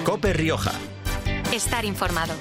COPE Rioja. Estar informado.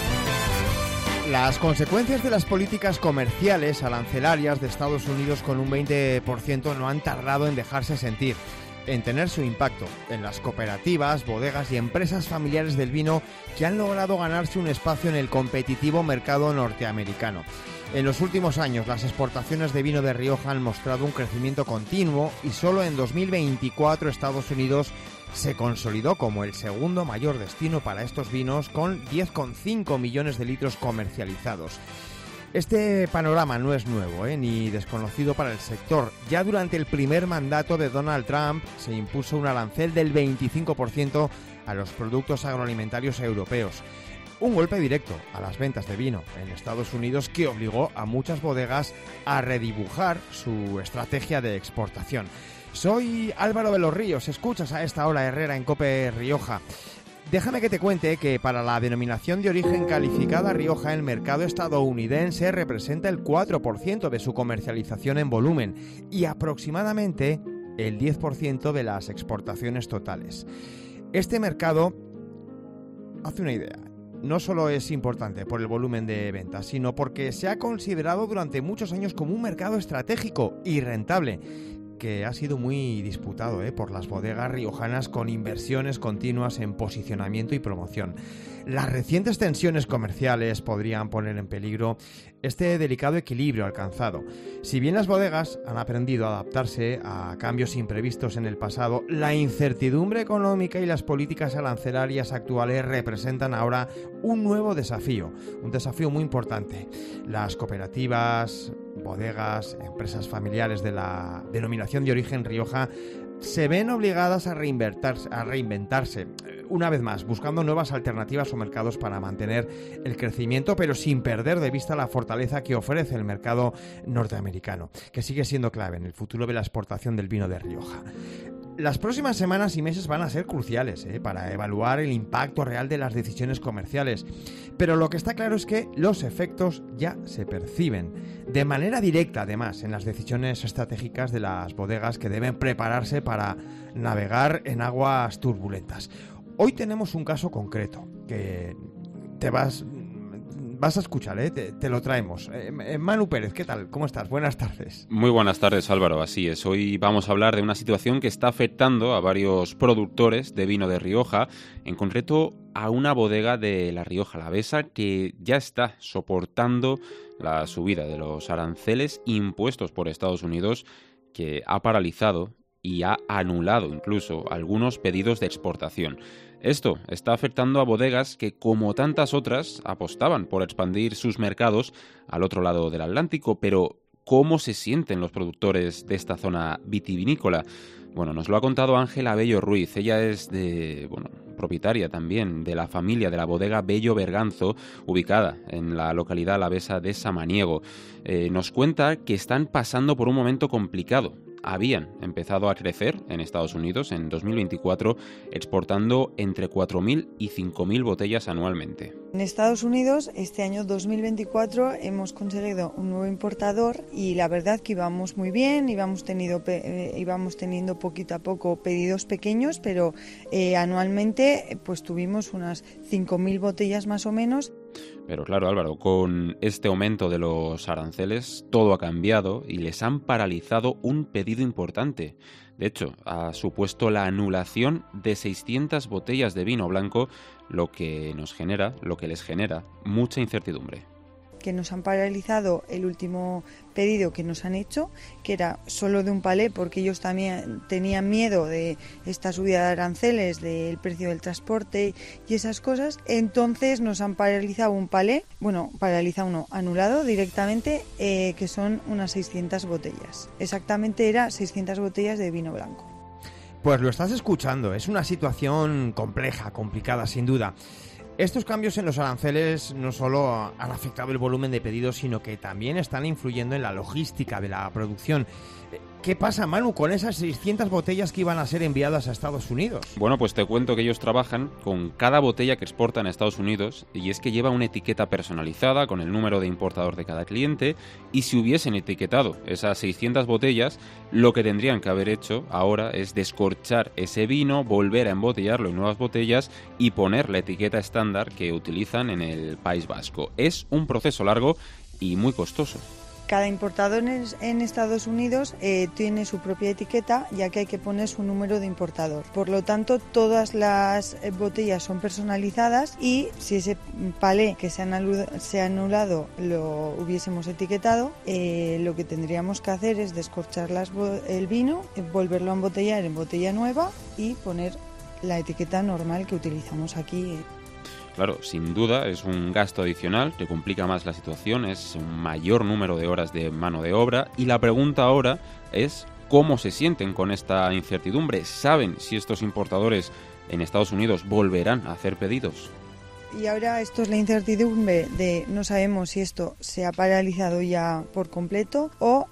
Las consecuencias de las políticas comerciales arancelarias de Estados Unidos con un 20% no han tardado en dejarse sentir, en tener su impacto en las cooperativas, bodegas y empresas familiares del vino que han logrado ganarse un espacio en el competitivo mercado norteamericano. En los últimos años, las exportaciones de vino de Rioja han mostrado un crecimiento continuo y solo en 2024 Estados Unidos se consolidó como el segundo mayor destino para estos vinos, con 10,5 millones de litros comercializados. Este panorama no es nuevo, ni desconocido para el sector. Ya durante el primer mandato de Donald Trump se impuso un arancel del 25% a los productos agroalimentarios europeos. Un golpe directo a las ventas de vino en Estados Unidos que obligó a muchas bodegas a redibujar su estrategia de exportación. Soy Álvaro de los Ríos, escuchas a esta hora Herrera en COPE Rioja. Déjame que te cuente que para la denominación de origen calificada Rioja, el mercado estadounidense representa el 4% de su comercialización en volumen y aproximadamente el 10% de las exportaciones totales. Este mercado, hace una idea, no solo es importante por el volumen de ventas, sino porque se ha considerado durante muchos años como un mercado estratégico y rentable, que ha sido muy disputado por las bodegas riojanas, con inversiones continuas en posicionamiento y promoción. Las recientes tensiones comerciales podrían poner en peligro este delicado equilibrio alcanzado. Si bien las bodegas han aprendido a adaptarse a cambios imprevistos en el pasado, la incertidumbre económica y las políticas arancelarias actuales representan ahora un nuevo desafío, un desafío muy importante. Las cooperativas, bodegas, empresas familiares de la denominación de origen Rioja se ven obligadas a reinventarse, una vez más, buscando nuevas alternativas o mercados para mantener el crecimiento, pero sin perder de vista la fortaleza que ofrece el mercado norteamericano, que sigue siendo clave en el futuro de la exportación del vino de Rioja. Las próximas semanas y meses van a ser cruciales para evaluar el impacto real de las decisiones comerciales, pero lo que está claro es que los efectos ya se perciben de manera directa, además, en las decisiones estratégicas de las bodegas que deben prepararse para navegar en aguas turbulentas. Hoy tenemos un caso concreto que te vas a escuchar, te lo traemos. Manu Pérez, ¿qué tal? ¿Cómo estás? Buenas tardes. Muy buenas tardes, Álvaro. Así es. Hoy vamos a hablar de una situación que está afectando a varios productores de vino de Rioja, en concreto a una bodega de La Rioja Alavesa que ya está soportando la subida de los aranceles impuestos por Estados Unidos, que ha paralizado y ha anulado incluso algunos pedidos de exportación. Esto está afectando a bodegas que, como tantas otras, apostaban por expandir sus mercados al otro lado del Atlántico. Pero, ¿cómo se sienten los productores de esta zona vitivinícola? Bueno, nos lo ha contado Ángela Bello Ruiz. Ella es propietaria también de la familia de la bodega Bello Berganzo, ubicada en la localidad alavesa de Samaniego. Nos cuenta que están pasando por un momento complicado. Habían empezado a crecer en Estados Unidos en 2024, exportando entre 4.000 y 5.000 botellas anualmente. En Estados Unidos, este año 2024, hemos conseguido un nuevo importador y la verdad que íbamos muy bien, íbamos teniendo poquito a poco pedidos pequeños, pero anualmente pues tuvimos unas 5.000 botellas más o menos. Pero claro, Álvaro, con este aumento de los aranceles todo ha cambiado y les han paralizado un pedido importante. De hecho, ha supuesto la anulación de 600 botellas de vino blanco, lo que les genera mucha incertidumbre. Que nos han paralizado el último pedido que nos han hecho, que era solo de un palé, porque ellos también tenían miedo de esta subida de aranceles, del precio del transporte y esas cosas. Entonces nos han paralizado un palé, anulado directamente, que son unas 600 botellas. Exactamente era 600 botellas de vino blanco. Pues lo estás escuchando, es una situación compleja, complicada, sin duda. Estos cambios en los aranceles no solo han afectado el volumen de pedidos, sino que también están influyendo en la logística de la producción. ¿Qué pasa, Manu, con esas 600 botellas que iban a ser enviadas a Estados Unidos? Bueno, pues te cuento que ellos trabajan con cada botella que exportan a Estados Unidos, y es que lleva una etiqueta personalizada con el número de importador de cada cliente, y si hubiesen etiquetado esas 600 botellas, lo que tendrían que haber hecho ahora es descorchar ese vino, volver a embotellarlo en nuevas botellas y poner la etiqueta estándar que utilizan en el País Vasco. Es un proceso largo y muy costoso. Cada importador en Estados Unidos tiene su propia etiqueta, ya que hay que poner su número de importador. Por lo tanto, todas las botellas son personalizadas, y si ese palé que se ha anulado lo hubiésemos etiquetado, lo que tendríamos que hacer es descorchar el vino, volverlo a embotellar en botella nueva y poner la etiqueta normal que utilizamos aquí. Claro, sin duda es un gasto adicional que complica más la situación, es un mayor número de horas de mano de obra, y la pregunta ahora es cómo se sienten con esta incertidumbre. ¿Saben si estos importadores en Estados Unidos volverán a hacer pedidos? Y ahora esto es la incertidumbre de no sabemos si esto se ha paralizado ya por completo o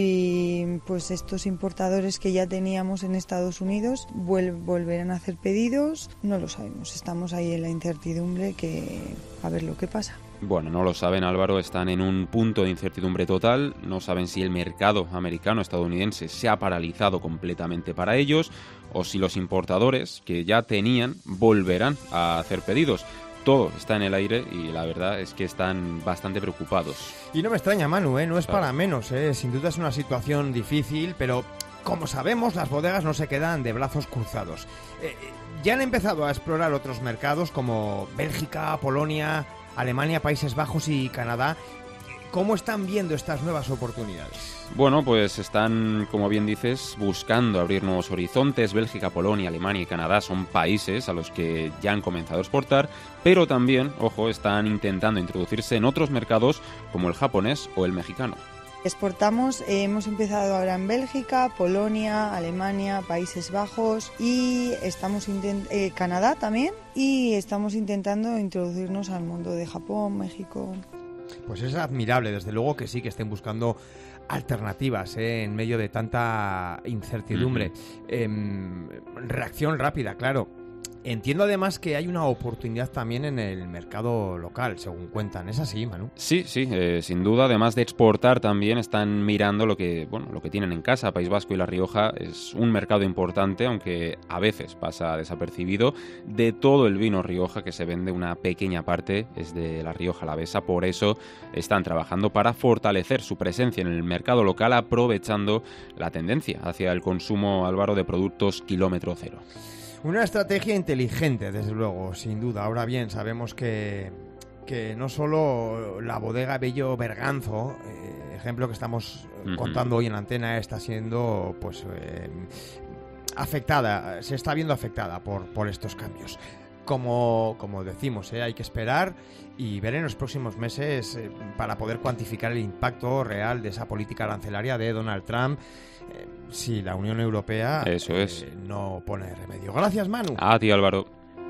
si pues estos importadores que ya teníamos en Estados Unidos volverán a hacer pedidos. No lo sabemos, estamos ahí en la incertidumbre, que a ver lo que pasa. Bueno, no lo saben, Álvaro, están en un punto de incertidumbre total, no saben si el mercado americano-estadounidense se ha paralizado completamente para ellos o si los importadores que ya tenían volverán a hacer pedidos. Todo está en el aire y la verdad es que están bastante preocupados. Y no me extraña, Manu, no es para menos, sin duda es una situación difícil, pero como sabemos, las bodegas no se quedan de brazos cruzados. Ya han empezado a explorar otros mercados como Bélgica, Polonia, Alemania, Países Bajos y Canadá. ¿Cómo están viendo estas nuevas oportunidades? Bueno, pues están, como bien dices, buscando abrir nuevos horizontes. Bélgica, Polonia, Alemania y Canadá son países a los que ya han comenzado a exportar, pero también, ojo, están intentando introducirse en otros mercados como el japonés o el mexicano. Exportamos, hemos empezado ahora en Bélgica, Polonia, Alemania, Países Bajos y estamos Canadá también, y estamos intentando introducirnos al mundo de Japón, México. Pues es admirable, desde luego que sí, que estén buscando alternativas en medio de tanta incertidumbre. Reacción rápida, claro. Entiendo además que hay una oportunidad también en el mercado local, según cuentan. ¿Es así, Manu? Sí, sin duda. Además de exportar, también están mirando lo que tienen en casa. País Vasco y La Rioja es un mercado importante, aunque a veces pasa desapercibido. De todo el vino Rioja que se vende, una pequeña parte es de La Rioja Alavesa. Por eso están trabajando para fortalecer su presencia en el mercado local, aprovechando la tendencia hacia el consumo, Álvaro, de productos kilómetro cero. Una estrategia inteligente, desde luego, sin duda. Ahora bien, sabemos que no solo la bodega Bello Berganzo, ejemplo que estamos contando hoy en antena, está siendo afectada, se está viendo afectada por estos cambios. Como decimos, hay que esperar y ver en los próximos meses para poder cuantificar el impacto real de esa política arancelaria de Donald Trump, si la Unión Europea no pone remedio. Gracias, Manu. A ti, Álvaro.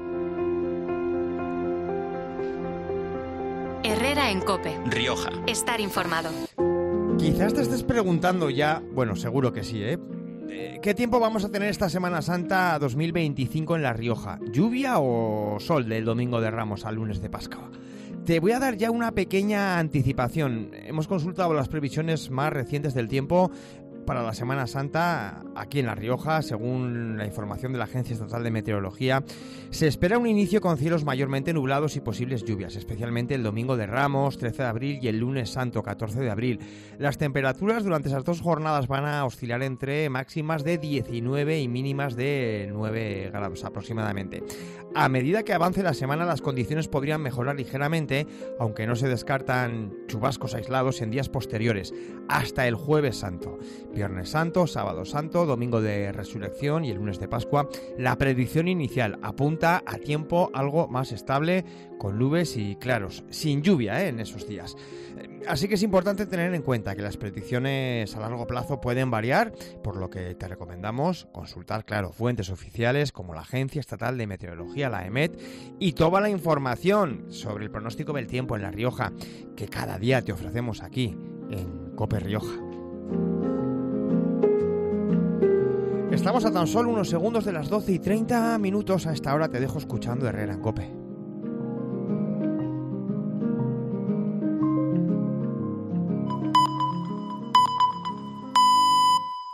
Herrera en COPE. Rioja. Estar informado. Quizás te estés preguntando ya, bueno, seguro que sí, ¿qué tiempo vamos a tener esta Semana Santa 2025 en La Rioja? ¿Lluvia o sol del Domingo de Ramos al lunes de Pascua? Te voy a dar ya una pequeña anticipación. Hemos consultado las previsiones más recientes del tiempo para la Semana Santa aquí en La Rioja. Según la información de la Agencia Estatal de Meteorología, se espera un inicio con cielos mayormente nublados y posibles lluvias, especialmente el Domingo de Ramos, 13 de abril, y el Lunes Santo, 14 de abril. Las temperaturas durante esas dos jornadas van a oscilar entre máximas de 19 y mínimas de 9 grados aproximadamente. A medida que avance la semana, las condiciones podrían mejorar ligeramente, aunque no se descartan chubascos aislados en días posteriores, hasta el Jueves Santo. Viernes Santo, Sábado Santo, Domingo de Resurrección y el Lunes de Pascua, la predicción inicial apunta a tiempo algo más estable, con nubes y claros, sin lluvia en esos días. Así que es importante tener en cuenta que las predicciones a largo plazo pueden variar, por lo que te recomendamos consultar, claro, fuentes oficiales como la Agencia Estatal de Meteorología, la EMET, y toda la información sobre el pronóstico del tiempo en La Rioja, que cada día te ofrecemos aquí, en COPE Rioja. Estamos a tan solo unos segundos de las 12:30. A esta hora te dejo escuchando Herrera en COPE.